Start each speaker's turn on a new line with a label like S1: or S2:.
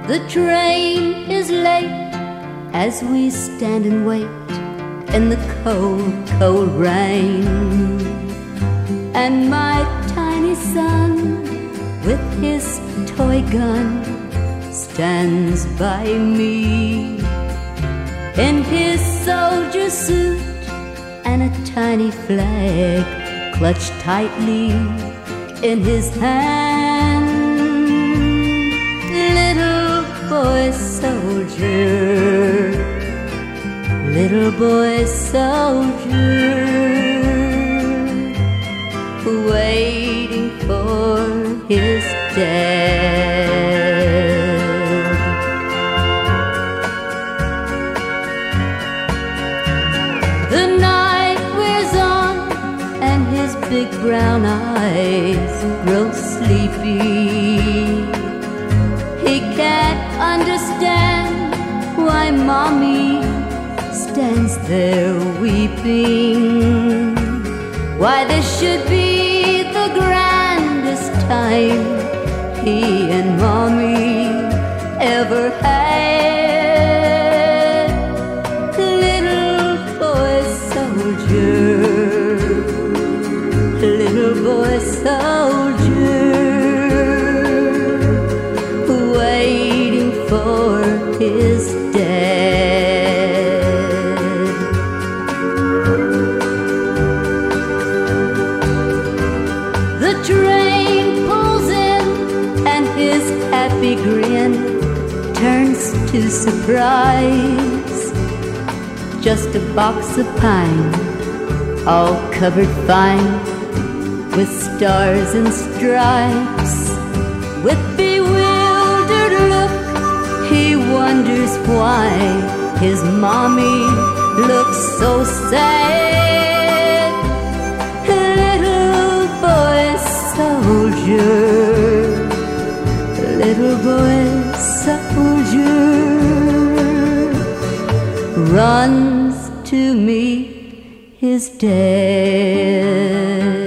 S1: The train is late as we stand and wait in the cold, cold rain. And my tiny son with his toy gun stands by me in his soldier suit and a tiny flag clutched tightly in his hand. Little boy soldier, little boy soldier, waiting for his dad. The night wears on and his big brown eyes grow sleepy. He can't understand why Mommy stands there weeping, why this should be the grandest time he and Mommy ever had. Little boy soldier, little boy soldier, waiting for his dad. The train pulls in and his happy grin turns to surprise. Just a box of pine, all covered fine with stars and stripes. With bewildered look, he wonders why his Mommy looks so sad. Little boy soldier, little boy soldier, runs to meet his dad.